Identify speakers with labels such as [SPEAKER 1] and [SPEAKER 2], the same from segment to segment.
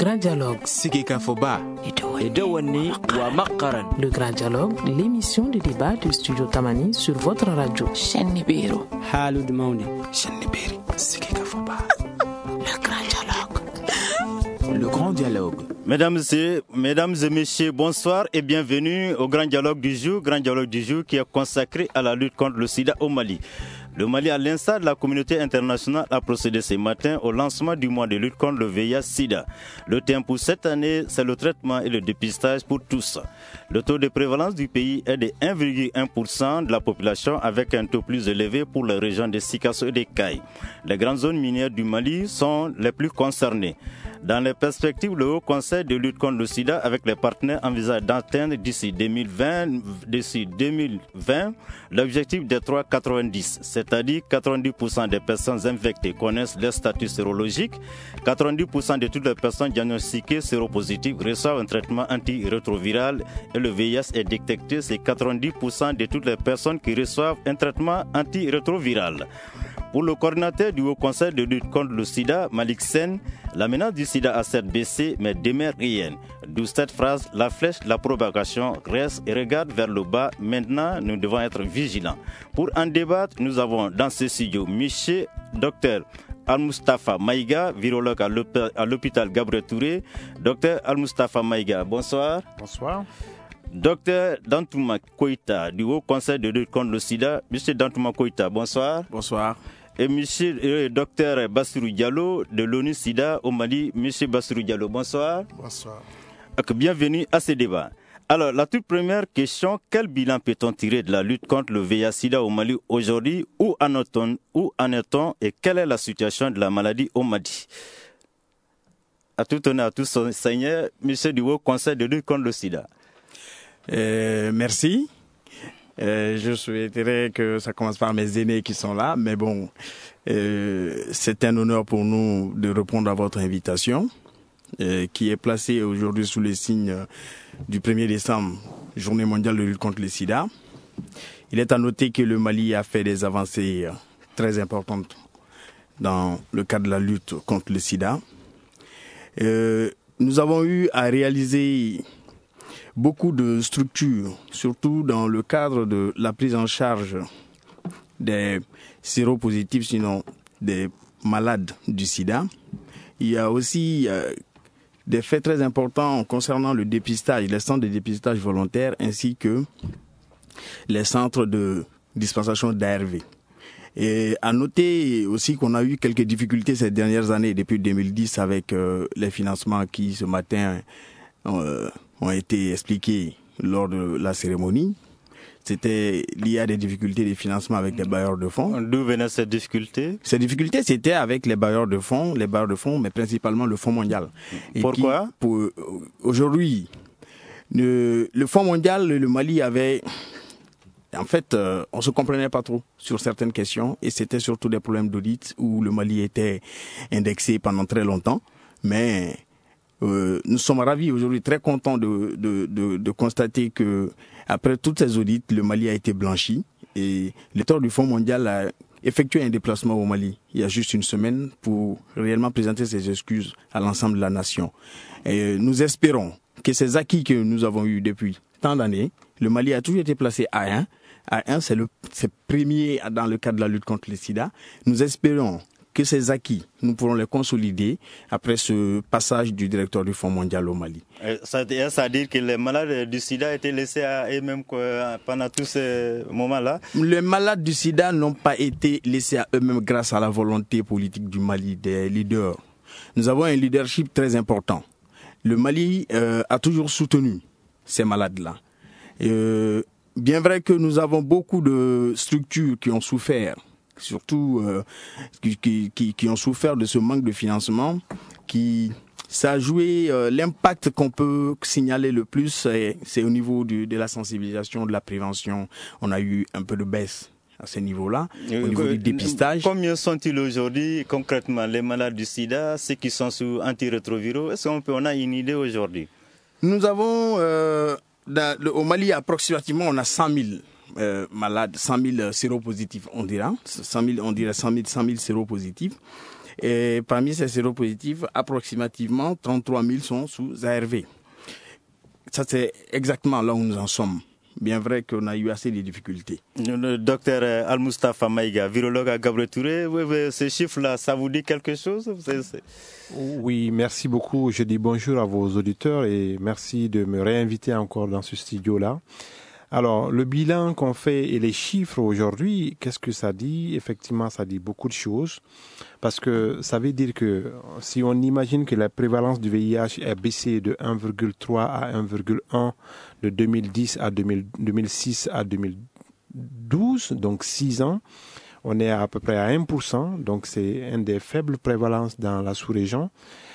[SPEAKER 1] Grand Dialogue.
[SPEAKER 2] Sikika Foba.
[SPEAKER 3] Edouani wa Makaran.
[SPEAKER 1] Le Grand Dialogue, l'émission de débat du Studio Tamani sur votre radio.
[SPEAKER 4] Chenibiro.
[SPEAKER 3] Halud Mauni.
[SPEAKER 2] Chenibiri. Sikika Foba.
[SPEAKER 1] Le Grand Dialogue.
[SPEAKER 2] Le Grand Dialogue.
[SPEAKER 5] Mesdames et messieurs, bonsoir et bienvenue au Grand Dialogue du jour. Grand Dialogue du jour qui est consacré à la lutte contre le sida au Mali. Le Mali, à l'instar de la communauté internationale, a procédé ce matin au lancement du mois de lutte contre le VIH-Sida. Le thème pour cette année, c'est le traitement et le dépistage pour tous. Le taux de prévalence du pays est de 1,1% de la population, avec un taux plus élevé pour les régions de Sikasso et de Caille. Les grandes zones minières du Mali sont les plus concernées. Dans les perspectives, le Haut Conseil de lutte contre le sida avec les partenaires envisage d'atteindre d'ici 2020 l'objectif des 3,90, c'est-à-dire 90% des personnes infectées connaissent leur statut sérologique, 90% de toutes les personnes diagnostiquées séropositives reçoivent un traitement antirétroviral et le VIH est détecté, c'est 90% de toutes les personnes qui reçoivent un traitement antirétroviral. Pour le coordinateur du Haut Conseil de lutte contre le sida, Malik Sen, la menace du sida a certes baissé, mais demeure réelle. D'où cette phrase, la flèche de la propagation reste et regarde vers le bas. Maintenant, nous devons être vigilants. Pour en débattre, nous avons dans ce studio Monsieur Dr Al-Mustafa Maïga, virologue à l'hôpital Gabriel Touré. Dr Al-Mustafa Maïga, bonsoir.
[SPEAKER 6] Bonsoir.
[SPEAKER 5] Docteur Dantouma Koïta du Haut Conseil de lutte contre le sida. Monsieur Dantouma Koïta, bonsoir.
[SPEAKER 6] Bonsoir.
[SPEAKER 5] Et monsieur docteur Bassirou Diallo de l'ONU SIDA au Mali. Monsieur Bassirou Diallo, bonsoir.
[SPEAKER 6] Bonsoir.
[SPEAKER 5] Bienvenue à ce débat. Alors, la toute première question, quel bilan peut-on tirer de la lutte contre le VIH-Sida au Mali aujourd'hui? Où en est-on et quelle est la situation de la maladie au Mali? À tout honneur, à tous seigneur, monsieur du Haut Conseil de lutte contre le sida.
[SPEAKER 6] Merci. Je souhaiterais que ça commence par mes aînés qui sont là, mais bon, c'est un honneur pour nous de répondre à votre invitation, qui est placée aujourd'hui sous les signes du 1er décembre, Journée mondiale de lutte contre le sida. Il est à noter que le Mali a fait des avancées très importantes dans le cadre de la lutte contre le sida. Nous avons eu à réaliser beaucoup de structures, surtout dans le cadre de la prise en charge des séropositifs, sinon des malades du sida. Il y a aussi des faits très importants concernant le dépistage, les centres de dépistage volontaire ainsi que les centres de dispensation d'ARV. Et à noter aussi qu'on a eu quelques difficultés ces dernières années, depuis 2010, avec les financements qui, ce matin, ont été expliqués lors de la cérémonie. C'était lié à des difficultés de financement avec les bailleurs de fonds.
[SPEAKER 5] D'où venaient ces difficultés?
[SPEAKER 6] Ces difficultés, c'était avec les bailleurs de fonds, mais principalement le Fonds mondial. Et
[SPEAKER 5] pourquoi?
[SPEAKER 6] Aujourd'hui, le Fonds mondial, le Mali avait... En fait, on se comprenait pas trop sur certaines questions et c'était surtout des problèmes d'audit où le Mali était indexé pendant très longtemps. Mais nous sommes ravis aujourd'hui, très contents de constater que après toutes ces audits, le Mali a été blanchi et l'état du Fonds mondial a effectué un déplacement au Mali il y a juste une semaine pour réellement présenter ses excuses à l'ensemble de la nation. Et nous espérons que ces acquis que nous avons eus depuis tant d'années, le Mali a toujours été placé à 1. A1, c'est premier dans le cadre de la lutte contre le sida. Nous espérons que ces acquis, nous pourrons les consolider après ce passage du directeur du Fonds mondial au Mali.
[SPEAKER 5] Ça veut dire que les malades du sida étaient laissés à eux-mêmes pendant tous ces moments-là?
[SPEAKER 6] Les malades du sida n'ont pas été laissés à eux-mêmes grâce à la volonté politique du Mali, des leaders. Nous avons un leadership très important. Le Mali a toujours soutenu ces malades-là. Bien vrai que nous avons beaucoup de structures qui ont souffert, surtout qui ont souffert de ce manque de financement, ça a joué, l'impact qu'on peut signaler le plus, c'est au niveau de la sensibilisation, de la prévention. On a eu un peu de baisse à ce niveau-là, au niveau du dépistage.
[SPEAKER 5] Combien sont-ils aujourd'hui, concrètement, les malades du sida, ceux qui sont sous antirétroviraux? Est-ce qu'on a une idée aujourd'hui?
[SPEAKER 6] Nous avons... au Mali, approximativement, on a 100 000 malades, 100 000 séropositifs, on dirait 100 000 séropositifs. Et parmi ces séropositifs, approximativement 33 000 sont sous ARV. Ça, c'est exactement là où nous en sommes. Bien vrai qu'on a eu assez de difficultés.
[SPEAKER 5] Le docteur Al-Mustafa Maïga, virologue à Gabriel Touré, ces chiffres-là, ça vous dit quelque chose?
[SPEAKER 4] Oui, merci beaucoup. Je dis bonjour à vos auditeurs et merci de me réinviter encore dans ce studio-là. Alors, le bilan qu'on fait et les chiffres aujourd'hui, qu'est-ce que ça dit? Effectivement, ça dit beaucoup de choses. Parce que ça veut dire que si on imagine que la prévalence du VIH est baissée de 1,3 à 1,1 de 2010 à 2006 à 2012, donc 6 ans, on est à peu près à 1%, donc c'est une des faibles prévalences dans la sous-région.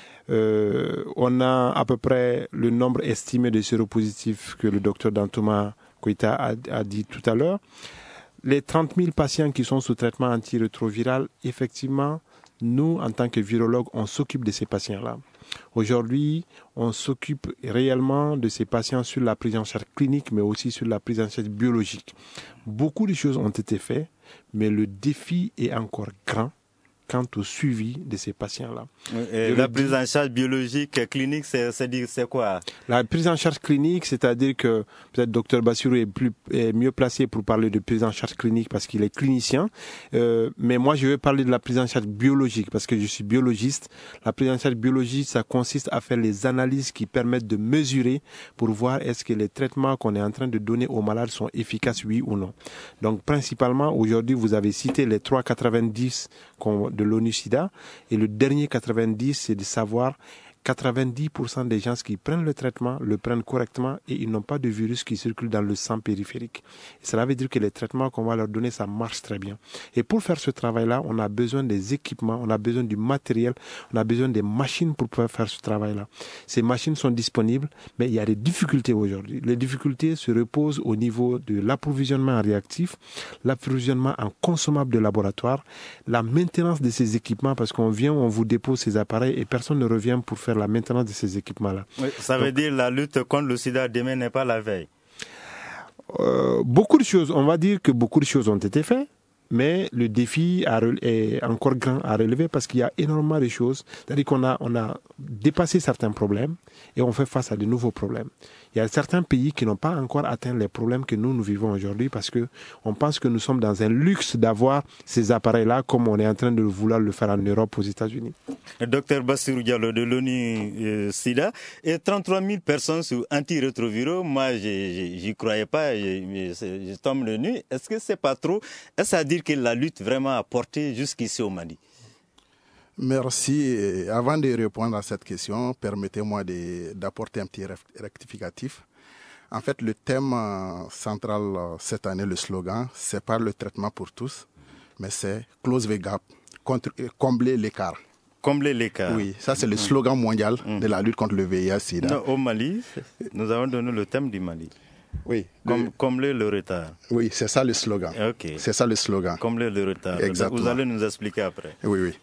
[SPEAKER 4] On a à peu près le nombre estimé de séropositifs que le docteur Dantouma Koita a dit tout à l'heure. Les 30 000 patients qui sont sous traitement antirétroviral, effectivement, nous, en tant que virologues, on s'occupe de ces patients-là. Aujourd'hui, on s'occupe réellement de ces patients sur la prise en charge clinique, mais aussi sur la prise en charge biologique. Beaucoup de choses ont été faites, mais le défi est encore grand quant au suivi de ces patients-là.
[SPEAKER 5] La prise en charge biologique clinique, c'est quoi? La
[SPEAKER 4] prise en charge clinique, c'est-à-dire que peut-être Dr Bassirou est mieux placé pour parler de prise en charge clinique parce qu'il est clinicien. Mais moi, je vais parler de la prise en charge biologique parce que je suis biologiste. La prise en charge biologique, ça consiste à faire les analyses qui permettent de mesurer pour voir est-ce que les traitements qu'on est en train de donner aux malades sont efficaces, oui ou non. Donc, principalement, aujourd'hui, vous avez cité les 3,90 de l'ONU-SIDA et le dernier 90, c'est de savoir 90% des gens qui prennent le traitement le prennent correctement et ils n'ont pas de virus qui circule dans le sang périphérique. Et cela veut dire que les traitements qu'on va leur donner, ça marche très bien. Et pour faire ce travail-là, on a besoin des équipements, on a besoin du matériel, on a besoin des machines pour pouvoir faire ce travail-là. Ces machines sont disponibles, mais il y a des difficultés aujourd'hui. Les difficultés se reposent au niveau de l'approvisionnement en réactifs, l'approvisionnement en consommables de laboratoire, la maintenance de ces équipements, parce qu'on vient, on vous dépose ces appareils et personne ne revient pour faire la maintenance de ces équipements-là.
[SPEAKER 5] Oui, ça veut dire la lutte contre le sida demain n'est pas la veille.
[SPEAKER 4] Beaucoup de choses, on va dire que beaucoup de choses ont été faites, mais le défi est encore grand à relever parce qu'il y a énormément de choses. C'est-à-dire qu'on a dépassé certains problèmes et on fait face à de nouveaux problèmes. Il y a certains pays qui n'ont pas encore atteint les problèmes que nous vivons aujourd'hui parce que on pense que nous sommes dans un luxe d'avoir ces appareils-là comme on est en train de vouloir le faire en Europe, aux États-Unis.
[SPEAKER 5] Docteur Bassirou Diallo de l'ONU-SIDA et 33 000 personnes sous antirétroviraux. Moi, j'y croyais pas, je tombe le nu. Est-ce que c'est pas trop? Est-ce à dire que la lutte vraiment a porté jusqu'ici au Mali?
[SPEAKER 7] Merci. Et avant de répondre à cette question, permettez-moi d'apporter un petit rectificatif. En fait, le thème central cette année, le slogan, c'est pas le traitement pour tous, mais c'est Close the Gap, combler l'écart.
[SPEAKER 5] Combler l'écart.
[SPEAKER 7] Oui, ça c'est le slogan mondial de la lutte contre le VIH-Sida.
[SPEAKER 5] Au Mali, nous avons donné le thème du Mali.
[SPEAKER 7] Oui.
[SPEAKER 5] Combler le retard.
[SPEAKER 7] Oui, c'est ça le slogan.
[SPEAKER 5] Okay.
[SPEAKER 7] C'est ça le slogan.
[SPEAKER 5] Combler le retard.
[SPEAKER 7] Exactement.
[SPEAKER 5] Vous allez nous expliquer après.
[SPEAKER 7] Oui, oui.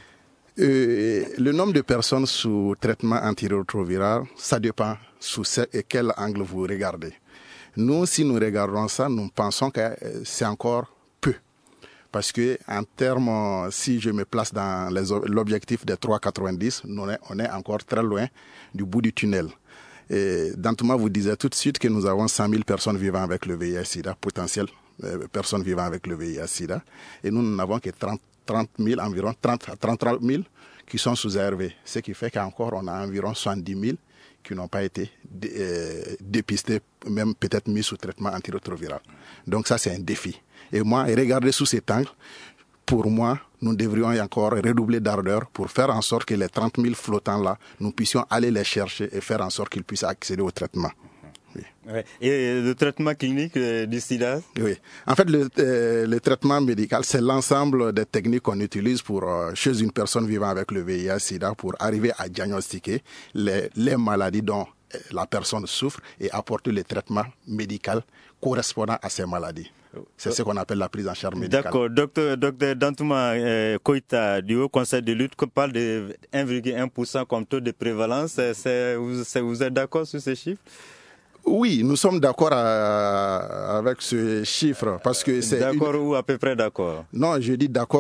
[SPEAKER 7] Le nombre de personnes sous traitement antirétroviral, ça dépend sous quel angle vous regardez. Nous, si nous regardons ça, nous pensons que c'est encore peu. Parce que en termes, si je me place dans l'objectif des 3,90, on est encore très loin du bout du tunnel. Et Dantouma vous disait tout de suite que nous avons 100 000 personnes vivant avec le VIH-Sida, potentielles personnes vivant avec le VIH-Sida, et nous n'avons que 30 000, environ 30 à 33 000 qui sont sous ARV. Ce qui fait qu'encore on a environ 70 000 qui n'ont pas été dépistés, même peut-être mis sous traitement antirétroviral. Donc ça c'est un défi. Et moi, regardez sous cet angle, pour moi, nous devrions encore redoubler d'ardeur pour faire en sorte que les 30 000 flottants-là, nous puissions aller les chercher et faire en sorte qu'ils puissent accéder au traitement. Oui.
[SPEAKER 5] Ouais. Et le traitement clinique du sida?
[SPEAKER 7] Oui. En fait, le traitement médical, c'est l'ensemble des techniques qu'on utilise chez une personne vivant avec le VIH-Sida pour arriver à diagnostiquer les maladies dont la personne souffre et apporter le traitement médical correspondant à ces maladies. C'est ce qu'on appelle la prise en charge médicale.
[SPEAKER 5] D'accord. Docteur Dantouma Koita du Haut Conseil de lutte parle de 1,1% comme taux de prévalence. Vous êtes d'accord sur ces chiffres?
[SPEAKER 7] Oui, nous sommes d'accord avec ce chiffre parce que c'est
[SPEAKER 5] d'accord ou à peu près d'accord?
[SPEAKER 7] Non, je dis d'accord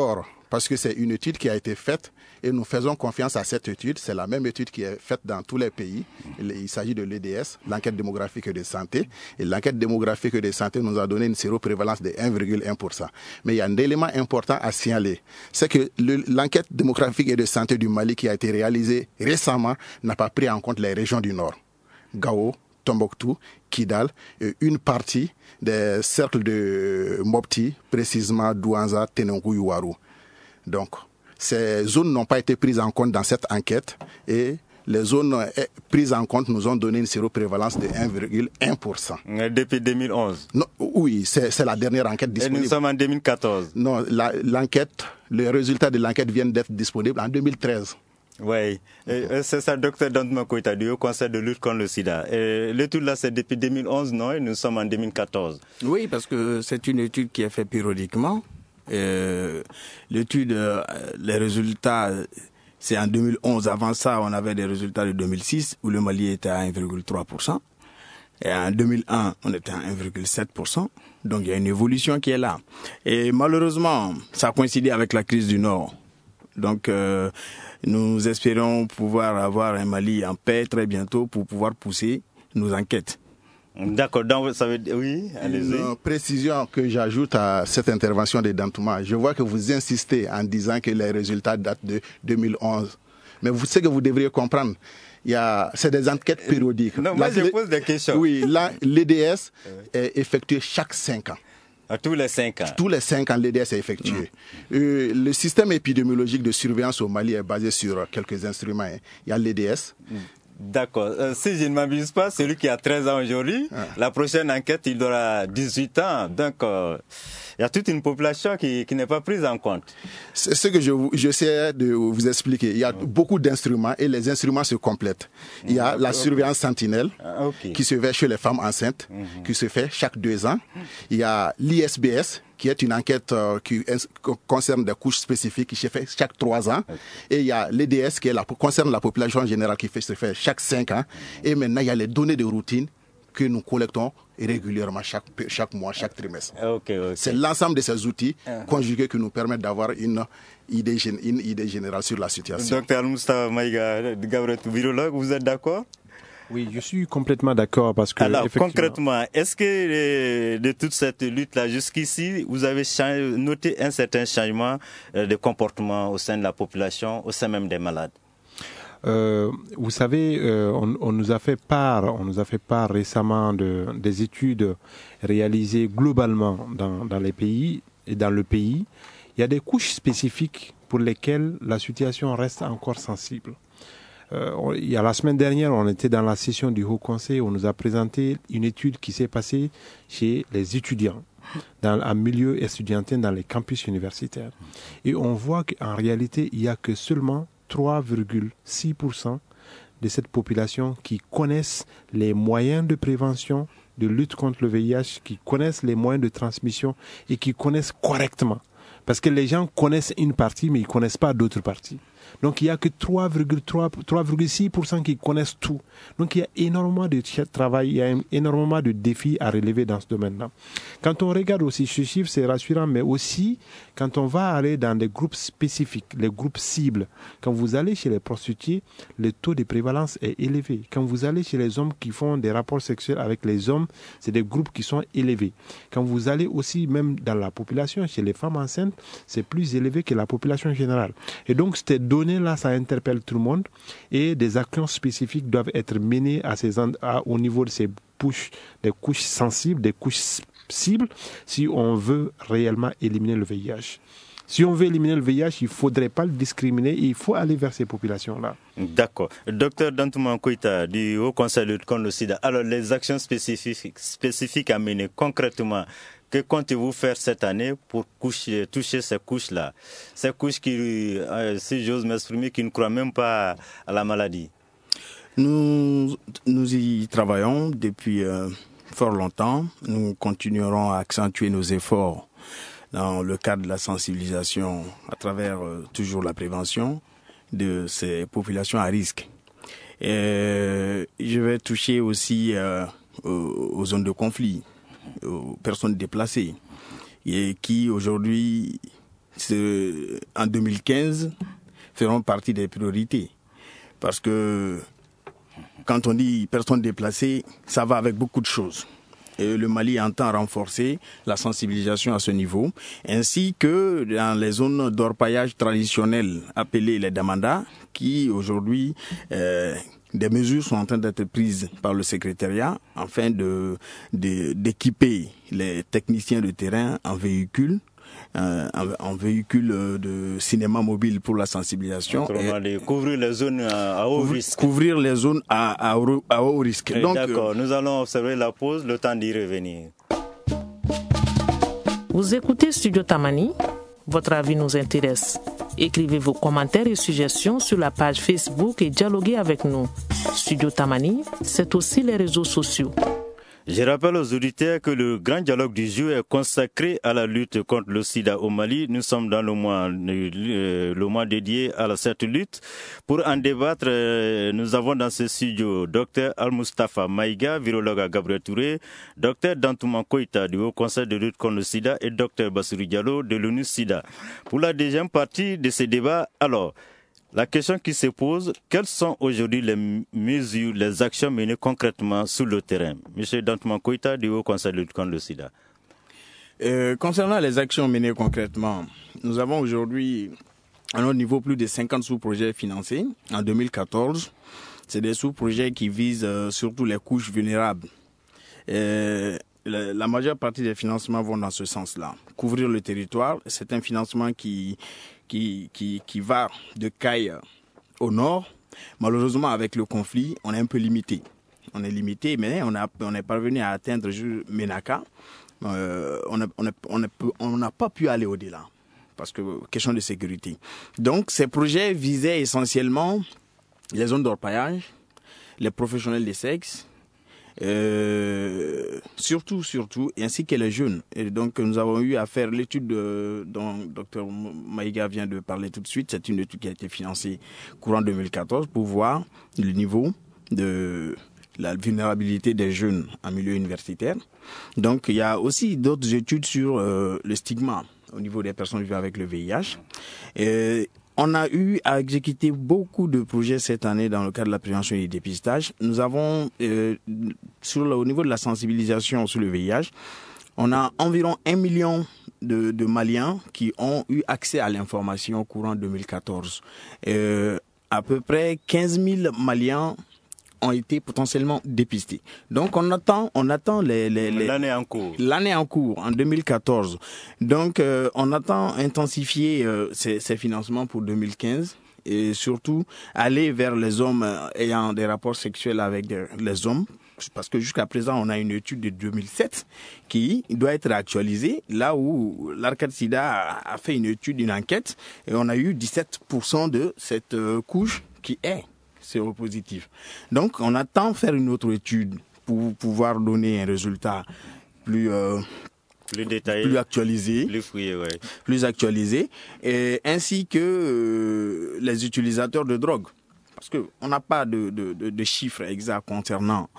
[SPEAKER 7] parce que c'est une étude qui a été faite et nous faisons confiance à cette étude. C'est la même étude qui est faite dans tous les pays. Il s'agit de l'EDS, l'enquête démographique et de santé. Et l'enquête démographique et de santé nous a donné une séroprévalence de 1,1%. Mais il y a un élément important à signaler. C'est que l'enquête démographique et de santé du Mali qui a été réalisée récemment n'a pas pris en compte les régions du Nord. Gao, Tombouctou, Kidal, et une partie des cercles de Mopti, précisément Douanza, Tenonkou, Ouarou. Donc, ces zones n'ont pas été prises en compte dans cette enquête et les zones prises en compte nous ont donné une séroprévalence de 1,1%.
[SPEAKER 5] Depuis 2011?
[SPEAKER 7] Non, oui, c'est la dernière enquête disponible.
[SPEAKER 5] Et nous sommes en 2014?
[SPEAKER 7] Non, les résultats de l'enquête viennent d'être disponibles en 2013.
[SPEAKER 5] Oui, c'est ça, docteur Dantouma Koita, du Haut Conseil de lutte contre le sida. L'étude là, c'est depuis 2011, non? Et nous sommes en 2014.
[SPEAKER 6] Oui, parce que c'est une étude qui est faite périodiquement. L'étude, les résultats, c'est en 2011. Avant ça, on avait des résultats de 2006 où le Mali était à 1,3%. Et en 2001, on était à 1,7%. Donc, il y a une évolution qui est là. Et malheureusement, ça a coïncidé avec la crise du Nord. Donc, nous espérons pouvoir avoir un Mali en paix très bientôt pour pouvoir pousser nos enquêtes.
[SPEAKER 5] D'accord, donc ça veut dire, oui, allez-y.
[SPEAKER 7] Une précision que j'ajoute à cette intervention de Dantouma. Je vois que vous insistez en disant que les résultats datent de 2011. Mais vous savez que vous devriez comprendre, c'est des enquêtes périodiques.
[SPEAKER 5] Non, moi je pose des questions.
[SPEAKER 7] Oui, là, l'EDS est effectué chaque 5 ans.
[SPEAKER 5] À tous les 5 ans.
[SPEAKER 7] Tous les 5 ans, l'EDS est effectué. Le système épidémiologique de surveillance au Mali est basé sur quelques instruments. Il y a l'EDS.
[SPEAKER 5] D'accord. Si je ne m'abuse pas, celui qui a 13 ans aujourd'hui, la prochaine enquête, il aura 18 ans. Donc, il y a toute une population qui n'est pas prise en compte.
[SPEAKER 7] C'est ce que j'essaie de vous expliquer. Il y a beaucoup d'instruments et les instruments se complètent. Il y a la surveillance sentinelle qui se fait chez les femmes enceintes, qui se fait chaque 2 ans. Il y a l'ISBS, qui est une enquête qui concerne des couches spécifiques, qui se fait chaque 3 ans. Et il y a l'EDS, qui concerne la population générale, qui se fait chaque 5 ans. Et maintenant, il y a les données de routine que nous collectons régulièrement chaque mois, chaque trimestre. C'est l'ensemble de ces outils conjugués qui nous permettent d'avoir une idée générale sur la situation.
[SPEAKER 5] Docteur Moustapha Maïga, virologue, vous êtes d'accord?
[SPEAKER 4] Oui, je suis complètement d'accord parce que...
[SPEAKER 5] Alors, concrètement, est-ce que de toute cette lutte-là jusqu'ici, vous avez noté un certain changement de comportement au sein de la population, au sein même des malades?
[SPEAKER 4] Vous savez, on nous a fait part récemment des études réalisées globalement dans les pays et dans le pays. Il y a des couches spécifiques pour lesquelles la situation reste encore sensible. Il y a la semaine dernière, on était dans la session du Haut Conseil, on nous a présenté une étude qui s'est passée chez les étudiants, en milieu étudiantin, dans les campus universitaires. Et on voit qu'en réalité, il n'y a que seulement 3,6% de cette population qui connaissent les moyens de prévention, de lutte contre le VIH, qui connaissent les moyens de transmission et qui connaissent correctement. Parce que les gens connaissent une partie, mais ils ne connaissent pas d'autres parties. Donc il n'y a que 3,6% qui connaissent tout. Donc il y a énormément de travail, il y a énormément de défis à relever dans ce domaine-là. Quand on regarde aussi ce chiffre, c'est rassurant, mais aussi quand on va aller dans des groupes spécifiques, les groupes cibles, quand vous allez chez les prostituées, le taux de prévalence est élevé. Quand vous allez chez les hommes qui font des rapports sexuels avec les hommes, c'est des groupes qui sont élevés. Quand vous allez aussi même dans la population, chez les femmes enceintes, c'est plus élevé que la population générale. Et donc ces données-là, ça interpelle tout le monde et des actions spécifiques doivent être menées au niveau de ces des couches sensibles, des couches cibles, si on veut réellement éliminer le VIH. Si on veut éliminer le VIH, il ne faudrait pas le discriminer et il faut aller vers ces populations-là.
[SPEAKER 5] D'accord. Docteur Dantouma Koita du Haut Conseil de lutte contre le sida. Alors, les actions spécifiques à mener concrètement, que comptez-vous faire cette année pour toucher ces couches-là? Ces couches qui, si j'ose m'exprimer, qui ne croient même pas à la maladie.
[SPEAKER 6] Nous y travaillons depuis fort longtemps. Nous continuerons à accentuer nos efforts dans le cadre de la sensibilisation à travers toujours la prévention de ces populations à risque. Et je vais toucher aussi aux zones de conflit, aux personnes déplacées et qui aujourd'hui en 2015, feront partie des priorités. Parce que quand on dit personnes déplacées, ça va avec beaucoup de choses. Et le Mali entend renforcer la sensibilisation à ce niveau, ainsi que dans les zones d'orpaillage traditionnelles appelées les Damanda, qui aujourd'hui, des mesures sont en train d'être prises par le secrétariat afin d'équiper les techniciens de terrain en véhicules de cinéma mobile pour la sensibilisation.
[SPEAKER 5] Et couvrir les zones à haut risque.
[SPEAKER 6] Couvrir les zones à haut risque.
[SPEAKER 5] Donc, d'accord, nous allons observer la pause, le temps d'y revenir.
[SPEAKER 1] Vous écoutez Studio Tamani, votre avis nous intéresse. Écrivez vos commentaires et suggestions sur la page Facebook et dialoguez avec nous. Studio Tamani, c'est aussi les réseaux sociaux.
[SPEAKER 5] Je rappelle aux auditeurs que le grand dialogue du jour est consacré à la lutte contre le sida au Mali. Nous sommes dans le mois dédié à cette lutte. Pour en débattre, nous avons dans ce studio Dr Al-Mustafa Maïga, virologue à Gabriel Touré, Dr Dantouma Koïta du Haut Conseil de lutte contre le sida et Dr Bassirou Diallo de l'ONU SIDA. Pour la deuxième partie de ce débat, alors, la question qui se pose, quelles sont aujourd'hui les mesures, les actions menées concrètement sur le terrain? Monsieur Dantouma Koïta du Haut Conseil de lutte contre le sida.
[SPEAKER 6] Concernant les actions menées concrètement, nous avons aujourd'hui à notre niveau plus de 50 sous-projets financés en 2014. C'est des sous-projets qui visent surtout les couches vulnérables. La majeure partie des financements vont dans ce sens-là. Couvrir le territoire, c'est un financement qui va de Caille au nord. Malheureusement, avec le conflit, on est un peu limité. On est limité, mais on est parvenu à atteindre Ménaka. On n'a pas pu aller au-delà, parce que question de sécurité. Donc, ces projets visaient essentiellement les zones d'orpaillage, les professionnels des sexes, surtout, ainsi que les jeunes. Et donc, nous avons eu à faire l'étude dont Dr Maïga vient de parler tout de suite. C'est une étude qui a été financée courant 2014 pour voir le niveau de la vulnérabilité des jeunes en milieu universitaire. Donc, il y a aussi d'autres études sur le stigma au niveau des personnes vivant avec le VIH. On a eu à exécuter beaucoup de projets cette année dans le cadre de la prévention et du dépistage. Nous avons, au niveau de la sensibilisation sur le VIH, on a environ 1 million de Maliens qui ont eu accès à l'information courant 2014. À peu près 15 000 Maliens ont été potentiellement dépistés. Donc on attend
[SPEAKER 5] l'année en cours
[SPEAKER 6] en 2014. Donc on attend intensifier ces financements pour 2015 et surtout aller vers les hommes ayant des rapports sexuels avec les hommes, parce que jusqu'à présent on a une étude de 2007 qui doit être actualisée, là où l'Arcade Sida a fait une enquête et on a eu 17% de cette couche qui est séropositif. Donc, on attend faire une autre étude pour pouvoir donner un résultat plus
[SPEAKER 5] détaillé,
[SPEAKER 6] plus actualisé,
[SPEAKER 5] plus
[SPEAKER 6] actualisé, et ainsi que les utilisateurs de drogue. Parce qu'on n'a pas de chiffres exacts concernant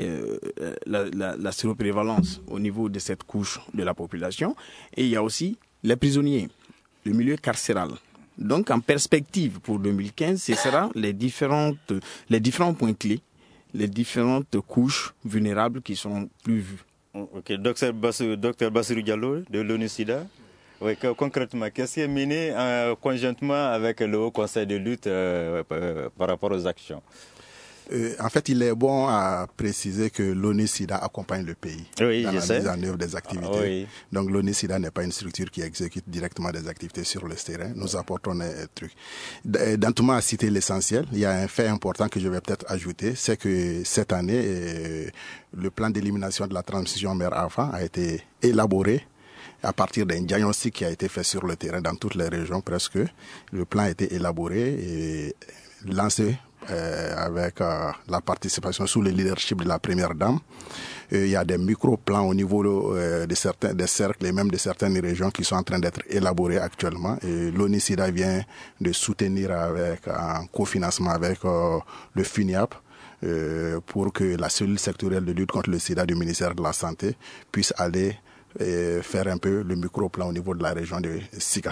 [SPEAKER 6] la séroprévalence au niveau de cette couche de la population. Et il y a aussi les prisonniers, le milieu carcéral. Donc, en perspective pour 2015, ce sera les différents points clés, les différentes couches vulnérables qui seront plus vues.
[SPEAKER 5] Ok, Dr Bassirou Diallo de l'ONU SIDA. Oui, concrètement, qu'est-ce qui est mené conjointement avec le Haut Conseil de lutte par rapport aux actions?
[SPEAKER 7] En fait, il est bon à préciser que l'ONU SIDA accompagne le pays dans la mise en œuvre des activités. Oui. Donc l'ONU SIDA n'est pas une structure qui exécute directement des activités sur le terrain. Nous apportons des trucs. Dantouma a cité l'essentiel. Il y a un fait important que je vais peut-être ajouter, c'est que cette année, le plan d'élimination de la transmission mère-enfant a été élaboré à partir d'un diagnostic qui a été fait sur le terrain dans toutes les régions presque. Le plan a été élaboré et lancé avec la participation sous le leadership de la première dame. Il y a des micro-plans au niveau des cercles et même de certaines régions qui sont en train d'être élaborés actuellement. Et l'ONU SIDA vient de soutenir en cofinancement avec le FUNIAP pour que la cellule sectorielle de lutte contre le sida du ministère de la Santé puisse aller faire un peu le micro-plan au niveau de la région de Sikasso.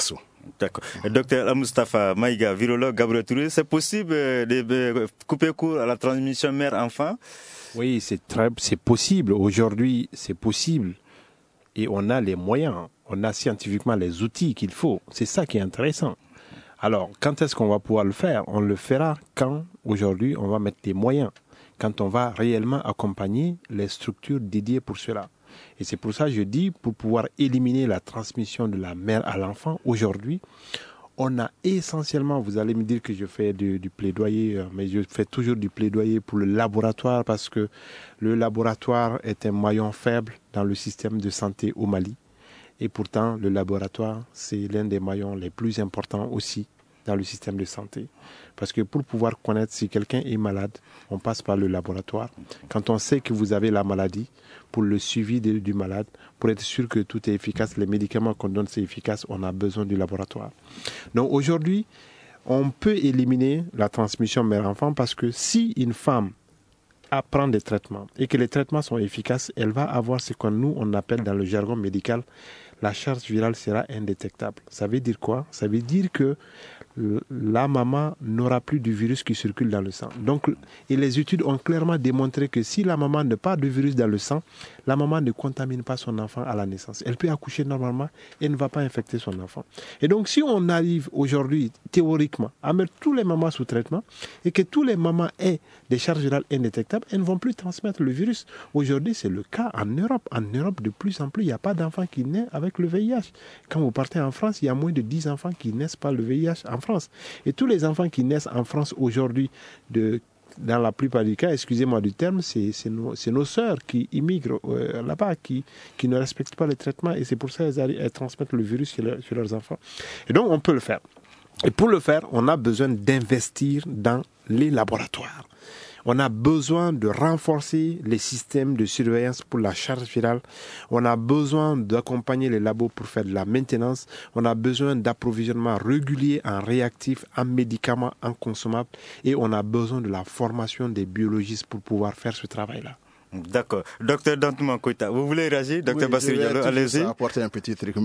[SPEAKER 5] D'accord. Docteur Al-Mustafa Maïga, virologue, Gabriel Touré, c'est possible de couper court à la transmission mère-enfant?
[SPEAKER 4] Oui, c'est possible. Aujourd'hui, c'est possible. Et on a les moyens. On a scientifiquement les outils qu'il faut. C'est ça qui est intéressant. Alors, quand est-ce qu'on va pouvoir le faire? On le fera quand, aujourd'hui, on va mettre des moyens. Quand on va réellement accompagner les structures dédiées pour cela. Et c'est pour ça que je dis, pour pouvoir éliminer la transmission de la mère à l'enfant, aujourd'hui, on a essentiellement, vous allez me dire que je fais du plaidoyer, mais je fais toujours du plaidoyer pour le laboratoire parce que le laboratoire est un maillon faible dans le système de santé au Mali. Et pourtant, le laboratoire, c'est l'un des maillons les plus importants aussi dans le système de santé. Parce que pour pouvoir connaître si quelqu'un est malade, on passe par le laboratoire. Quand on sait que vous avez la maladie, pour le suivi du malade, pour être sûr que tout est efficace, les médicaments qu'on donne, c'est efficace, on a besoin du laboratoire. Donc aujourd'hui, on peut éliminer la transmission mère-enfant parce que si une femme prend des traitements et que les traitements sont efficaces, elle va avoir ce que nous, on appelle dans le jargon médical, la charge virale sera indétectable. Ça veut dire quoi? Ça veut dire que la maman n'aura plus du virus qui circule dans le sang. Donc, et les études ont clairement démontré que si la maman n'a pas de virus dans le sang, la maman ne contamine pas son enfant à la naissance. Elle peut accoucher normalement et ne va pas infecter son enfant. Et donc, si on arrive aujourd'hui, théoriquement, à mettre tous les mamans sous traitement et que tous les mamans aient des charges virales indétectables, elles ne vont plus transmettre le virus. Aujourd'hui, c'est le cas en Europe. En Europe, de plus en plus, il n'y a pas d'enfants qui naissent avec le VIH. Quand vous partez en France, il y a moins de 10 enfants qui naissent par le VIH en France. Et tous les enfants qui naissent en France aujourd'hui, dans la plupart des cas, excusez-moi du terme, c'est nos sœurs qui immigrent là-bas, qui ne respectent pas les traitements et c'est pour ça qu'elles transmettent le virus sur leurs enfants. Et donc, on peut le faire. Et pour le faire, on a besoin d'investir dans les laboratoires. On a besoin de renforcer les systèmes de surveillance pour la charge virale. On a besoin d'accompagner les labos pour faire de la maintenance. On a besoin d'approvisionnement régulier en réactifs, en médicaments, en consommables. Et on a besoin de la formation des biologistes pour pouvoir faire ce travail-là.
[SPEAKER 5] D'accord. Docteur Dantouma Koïta, vous voulez réagir? Docteur Bassirou Diallo, allez-y.
[SPEAKER 7] Je vais apporter un petit truc.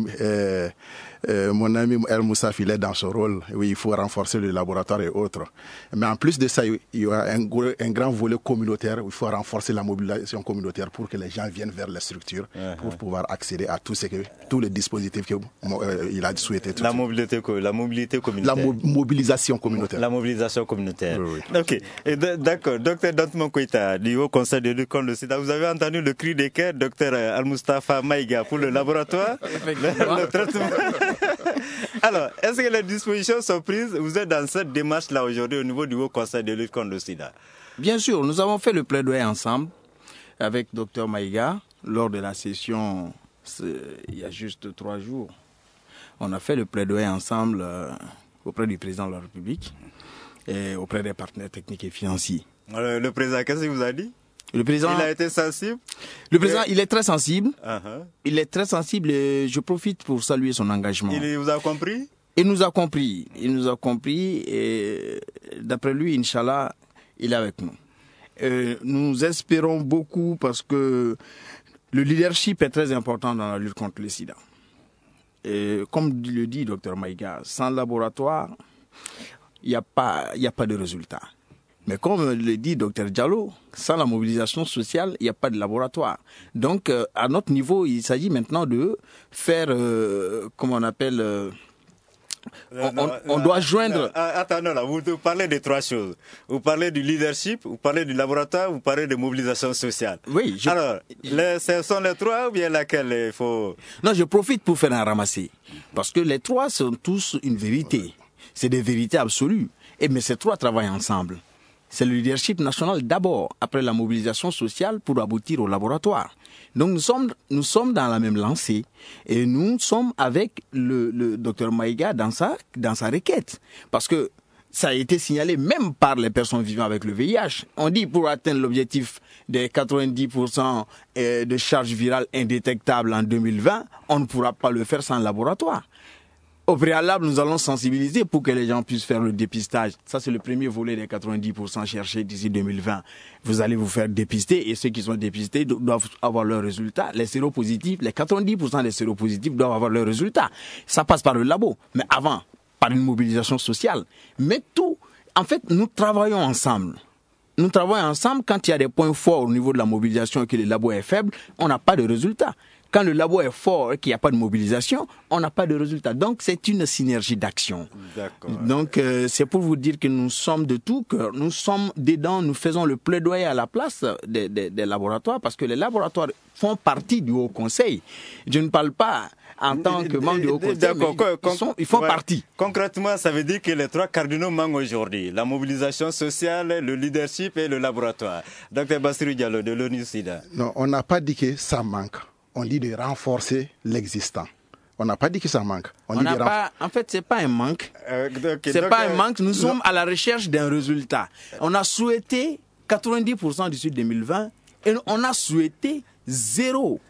[SPEAKER 7] Mon ami El Moussa il est dans ce rôle. Oui, il faut renforcer le laboratoire et autres. Mais en plus de ça, il y a un grand volet communautaire. Il faut renforcer la mobilisation communautaire pour que les gens viennent vers les structures pour pouvoir accéder à tous les dispositifs qu'il a souhaité.
[SPEAKER 5] La mobilité communautaire.
[SPEAKER 7] La mobilisation communautaire.
[SPEAKER 5] La mobilisation communautaire.
[SPEAKER 7] Oui.
[SPEAKER 5] Ok. D'accord. Docteur Dantouma Koïta, du Haut Conseil de lutte contre le sida, vous avez entendu le cri des cœurs, docteur Al-Mustafa Maïga, pour le laboratoire, le traitement. Alors, est-ce que les dispositions sont prises? Vous êtes dans cette démarche-là aujourd'hui au niveau du Haut Conseil de lutte contre le sida?
[SPEAKER 6] Bien sûr, nous avons fait le plaidoyer ensemble avec docteur Maïga lors de la session, il y a juste 3 jours. On a fait le plaidoyer ensemble auprès du président de la République et auprès des partenaires techniques et financiers.
[SPEAKER 5] Le président, qu'est-ce qu'il vous a dit?
[SPEAKER 6] Le président,
[SPEAKER 5] il a été sensible.
[SPEAKER 6] Le président, il est très sensible. Il est très sensible et je profite pour saluer son engagement.
[SPEAKER 5] Il vous a compris?
[SPEAKER 6] Il nous a compris. Il nous a compris et d'après lui, Inch'Allah, il est avec nous. Nous espérons beaucoup parce que le leadership est très important dans la lutte contre le sida. Et comme le dit Dr Maïga, sans laboratoire, il n'y a pas de résultat. Mais comme le dit Dr Diallo, sans la mobilisation sociale, il n'y a pas de laboratoire. Donc, à notre niveau, il s'agit maintenant de faire, comment on appelle... on doit joindre...
[SPEAKER 5] Attends, là, vous parlez de 3 choses. Vous parlez du leadership, vous parlez du laboratoire, vous parlez de mobilisation sociale.
[SPEAKER 6] Oui.
[SPEAKER 5] Alors, ce sont les 3 ou bien laquelle il faut...
[SPEAKER 6] Non, je profite pour faire un ramassé. Parce que les 3 sont tous une vérité. C'est des vérités absolues. Mais ces 3 travaillent ensemble. C'est le leadership national d'abord, après la mobilisation sociale pour aboutir au laboratoire. Donc nous sommes dans la même lancée et nous sommes avec le docteur Maïga dans sa requête. Parce que ça a été signalé même par les personnes vivant avec le VIH. On dit pour atteindre l'objectif des 90% de charge virale indétectable en 2020, on ne pourra pas le faire sans laboratoire. Au préalable, nous allons sensibiliser pour que les gens puissent faire le dépistage. Ça, c'est le premier volet des 90% cherchés d'ici 2020. Vous allez vous faire dépister et ceux qui sont dépistés doivent avoir leurs résultats. Les séropositifs, les 90% des séropositifs doivent avoir leurs résultats. Ça passe par le labo. Mais avant, par une mobilisation sociale. Mais tout, en fait, nous travaillons ensemble. Nous travaillons ensemble quand il y a des points forts au niveau de la mobilisation et que le labo est faible, on n'a pas de résultats. Quand le labo est fort et qu'il n'y a pas de mobilisation, on n'a pas de résultat. Donc, c'est une synergie d'action.
[SPEAKER 5] D'accord.
[SPEAKER 6] Donc, c'est pour vous dire que nous sommes de tout cœur. Nous sommes dedans, nous faisons le plaidoyer à la place des laboratoires parce que les laboratoires font partie du Haut Conseil. Je ne parle pas en tant que membre du Haut Conseil, mais ils font partie.
[SPEAKER 5] Concrètement, ça veut dire que les trois cardinaux manquent aujourd'hui. La mobilisation sociale, le leadership et le laboratoire. Dr Bassirou Diallo de l'ONU-SIDA.
[SPEAKER 7] Non, on n'a pas dit que ça manque. On dit de renforcer l'existant. On n'a pas dit que ça manque.
[SPEAKER 6] En fait, c'est pas un manque. C'est pas un manque. Nous sommes à la recherche d'un résultat. On a souhaité 90% d'ici 2020 et on a souhaité 0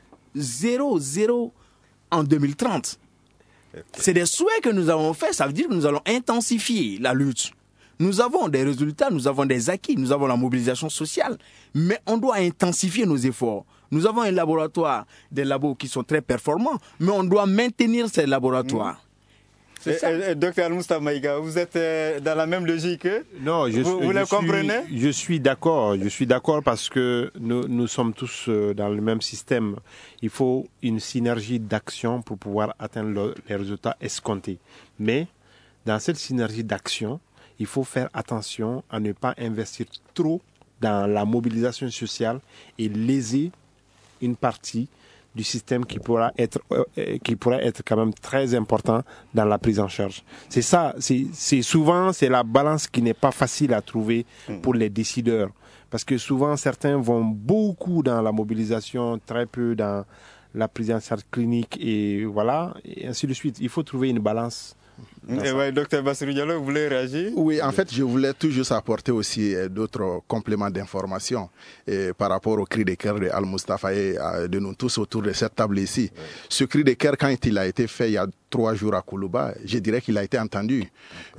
[SPEAKER 6] en 2030. C'est des souhaits que nous avons faits. Ça veut dire que nous allons intensifier la lutte. Nous avons des résultats, nous avons des acquis, nous avons la mobilisation sociale, mais on doit intensifier nos efforts. Nous avons un laboratoire, des labos qui sont très performants, mais on doit maintenir ces laboratoires.
[SPEAKER 5] Docteur Al-Moustapha Maïga, vous êtes dans la même logique?
[SPEAKER 4] Non,
[SPEAKER 5] vous le comprenez?
[SPEAKER 4] Je suis d'accord parce que nous sommes tous dans le même système. Il faut une synergie d'action pour pouvoir atteindre les résultats escomptés. Mais dans cette synergie d'action, il faut faire attention à ne pas investir trop dans la mobilisation sociale et léser une partie du système qui pourra être quand même très important dans la prise en charge. C'est ça, c'est souvent la balance qui n'est pas facile à trouver pour les décideurs, parce que souvent certains vont beaucoup dans la mobilisation, très peu dans la prise en charge clinique et voilà, et ainsi de suite. Il faut trouver une balance.
[SPEAKER 5] Docteur Bassirou Diallo, vous voulez réagir?
[SPEAKER 7] Oui, en fait, je voulais tout juste apporter aussi d'autres compléments d'information par rapport au cri de cœur de Al-Moustapha et de nous tous autour de cette table ici. Oui. Ce cri de cœur, quand il a été fait il y a 3 jours à Koulouba, je dirais qu'il a été entendu.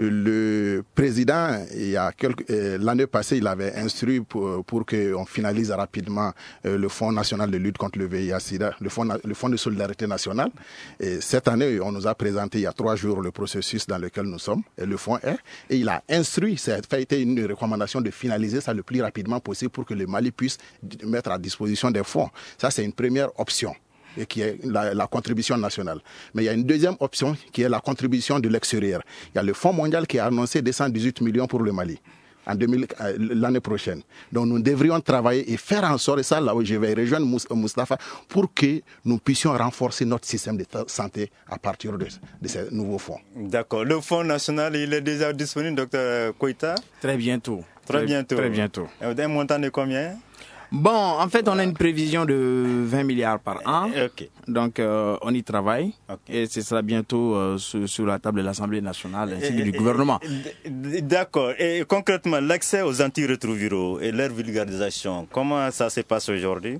[SPEAKER 7] Le président, l'année passée, il avait instruit pour qu'on finalise rapidement le Fonds national de lutte contre le VIH-Sida, le Fonds de solidarité nationale. Et cette année, on nous a présenté il y a 3 jours le processus dans lequel nous sommes, et le fonds est, et il a instruit, ça a été une recommandation de finaliser ça le plus rapidement possible pour que le Mali puisse mettre à disposition des fonds. Ça, c'est une première option, et qui est la contribution nationale. Mais il y a une deuxième option qui est la contribution de l'extérieur. Il y a le Fonds mondial qui a annoncé 218 millions pour le Mali l'année prochaine. Donc nous devrions travailler et faire en sorte, et ça là où je vais rejoindre Moustapha, pour que nous puissions renforcer notre système de santé à partir de ces nouveaux fonds.
[SPEAKER 5] D'accord. Le Fonds national, il est déjà disponible, docteur Koïta?
[SPEAKER 6] Très bientôt.
[SPEAKER 5] Très bientôt. Un montant de combien?
[SPEAKER 6] Bon, en fait, on a une prévision de 20 milliards par an.
[SPEAKER 5] Okay.
[SPEAKER 6] Donc, on y travaille. Okay. Et ce sera bientôt sur la table de l'Assemblée nationale ainsi que du gouvernement.
[SPEAKER 5] D'accord. Et concrètement, l'accès aux antirétroviraux et leur vulgarisation, comment ça se passe aujourd'hui?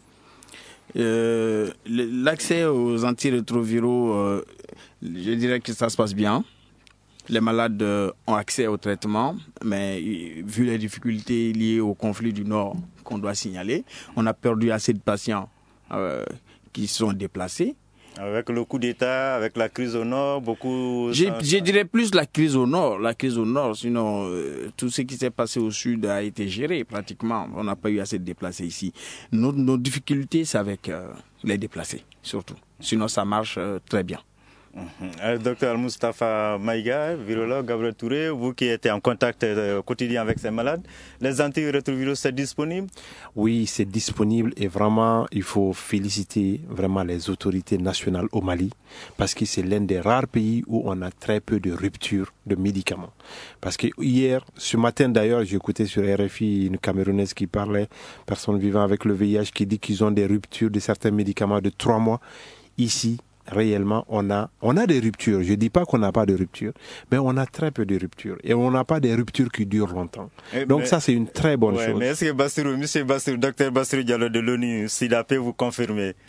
[SPEAKER 6] L'accès aux antirétroviraux, je dirais que ça se passe bien. Les malades ont accès au traitement, mais vu les difficultés liées au conflit du Nord qu'on doit signaler, on a perdu assez de patients qui sont déplacés.
[SPEAKER 5] Avec le coup d'État, avec la crise au Nord, beaucoup...
[SPEAKER 6] Je dirais plus la crise au Nord. Sinon tout ce qui s'est passé au Sud a été géré pratiquement. On n'a pas eu assez de déplacés ici. Nos difficultés, c'est avec les déplacés, surtout. Sinon, ça marche très bien.
[SPEAKER 5] Docteur Al-Moustapha Maïga, virologue, Gabriel Touré, vous qui êtes en contact quotidien avec ces malades, les antirétroviraux, c'est disponible?
[SPEAKER 4] Oui, c'est disponible et vraiment, il faut féliciter vraiment les autorités nationales au Mali parce que c'est l'un des rares pays où on a très peu de rupture de médicaments. Parce que ce matin d'ailleurs, j'écoutais sur RFI une Camerounaise qui parlait, personne vivant avec le VIH, qui dit qu'ils ont des ruptures de certains médicaments de 3 mois. Ici, réellement, on a des ruptures. Je ne dis pas qu'on n'a pas de ruptures, mais on a très peu de ruptures. Et on n'a pas des ruptures qui durent longtemps. Donc ça, c'est une très bonne chose.
[SPEAKER 5] Mais est-ce que Dr Bassirou Diallo de l'ONU, SIDA, peut vous confirmer?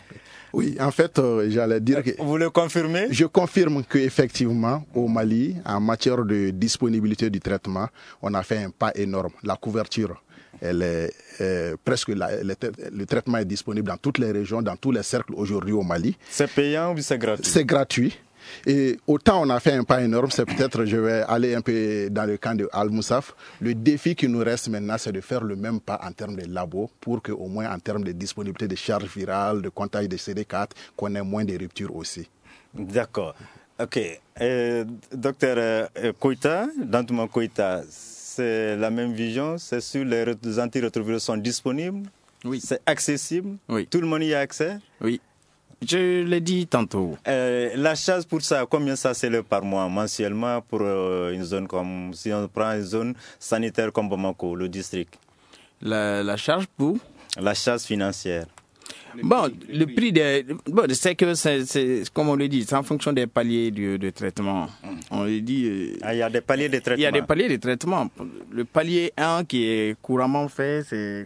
[SPEAKER 7] Oui, en fait, j'allais dire que...
[SPEAKER 5] Vous le confirmez?
[SPEAKER 7] Je confirme qu'effectivement, au Mali, en matière de disponibilité du traitement, on a fait un pas énorme. La couverture, elle est le traitement est disponible dans toutes les régions, dans tous les cercles aujourd'hui au Mali.
[SPEAKER 5] C'est payant ou c'est gratuit?
[SPEAKER 7] C'est gratuit. Et autant on a fait un pas énorme, c'est peut-être, je vais aller un peu dans le camp de Al-Moussaf. Le défi qui nous reste maintenant, c'est de faire le même pas en termes de labo pour qu'au moins en termes de disponibilité de charge virale, de contact de CD4, qu'on ait moins de ruptures aussi.
[SPEAKER 5] D'accord. Ok. Docteur Koita, Dantouma Koita, c'est la même vision? C'est sûr, les antirétroviraux sont disponibles?
[SPEAKER 6] Oui.
[SPEAKER 5] C'est accessible?
[SPEAKER 6] Oui.
[SPEAKER 5] Tout le monde y a accès?
[SPEAKER 6] Oui. Je l'ai dit tantôt.
[SPEAKER 5] La charge pour ça, combien ça s'élève par mois, mensuellement, pour une zone comme, si on prend une zone sanitaire comme Bamako, le district?
[SPEAKER 6] La charge pour?
[SPEAKER 5] La charge financière.
[SPEAKER 6] Bon, le prix c'est que c'est comme on le dit, c'est en fonction des paliers de traitement. On le dit.
[SPEAKER 5] Il y a des paliers de traitement.
[SPEAKER 6] Il y a des paliers de traitement. Le palier 1 qui est couramment fait, c'est.